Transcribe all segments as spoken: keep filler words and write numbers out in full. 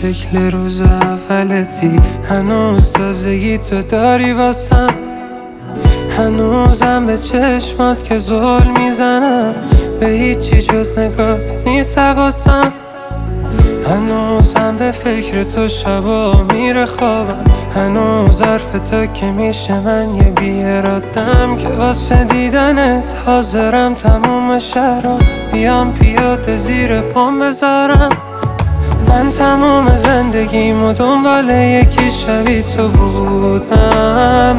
شکل روز اولتی، هنوز تازگی تو داری واسم، هنوزم به چشمات که زل میزنم، به هیچی جز نگات نیست حواسم، هنوزم به فکر تو شبا میره خوابم، هنوز حرف تو که میشه من یه بی‌اراده‌ام که واسه دیدنت حاضرم تموم شهرها بیام پیاده زیر پام بذارم. من تموم زندگیمو دنبال یکی شبیه تو بودم،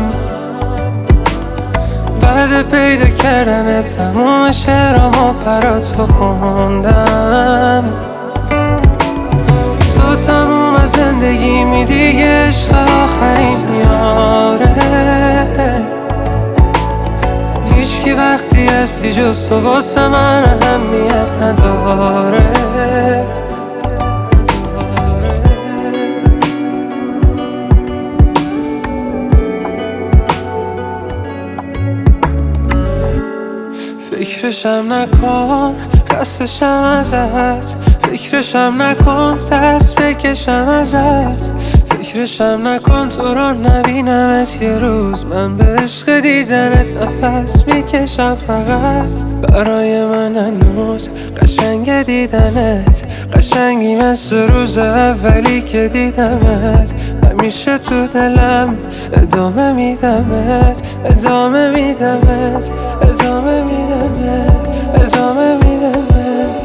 بعد پیدا کردنت تموم شعرامو برا تو خوندم. تو تموم از زندگیمی دیگه، عشق آخرین میاره، هیچکی وقتی هستی جز تو واسه من اهمیت نداره. فکرشم نکن خستشم ازت، فکرشم نکن دست بکشم ازت، فکرشم نکن تو رو نبینمت یه روز، من به عشق دیدنت نفس میکشم فقط. برای من هنوز قشنگ دیدنت، قشنگی مثل روز اولی که دیدمت، همیشه تو دلم ادامه میدمت، ادامه میدمت، ادامه میدمت، ادامه میدمت.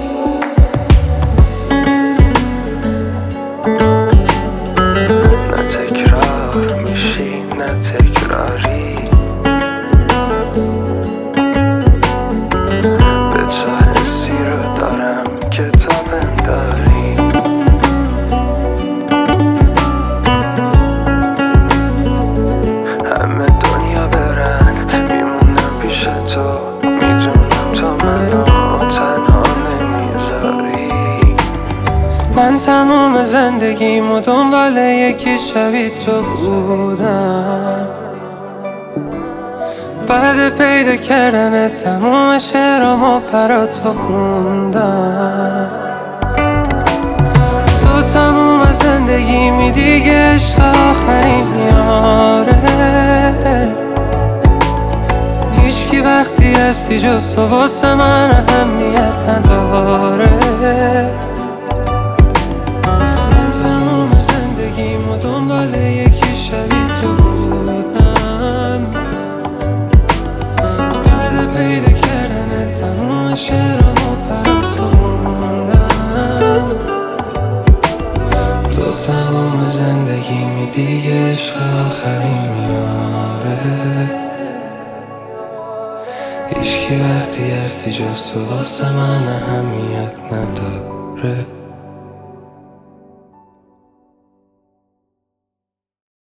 نه تکرار میشی نه تکراری، به تو حسی رو دارم که تو بنداری، همه دنیا برن میمونم پیش تو، میدونم تو منو تنها نمیذاری. من تموم زندگیمو دنبال یکی شبیه تو بودم، بعد پیدا کردن تموم شعرامو برا تو خوندم. تو تموم از زندگیمی دیگه، عشق آخرین میاره، هیچکی وقتی هستی جز تو واسه من اهمیت نداره. دنبال یکی شبیه تو بودم، بعد پیدا کردن تموم شعرامو برا تو خوندم. تو تموم زندگیمی دیگه، عشق آخرین میاره، هیچکی وقتی هستی جز تو واسه من اهمیت نداره.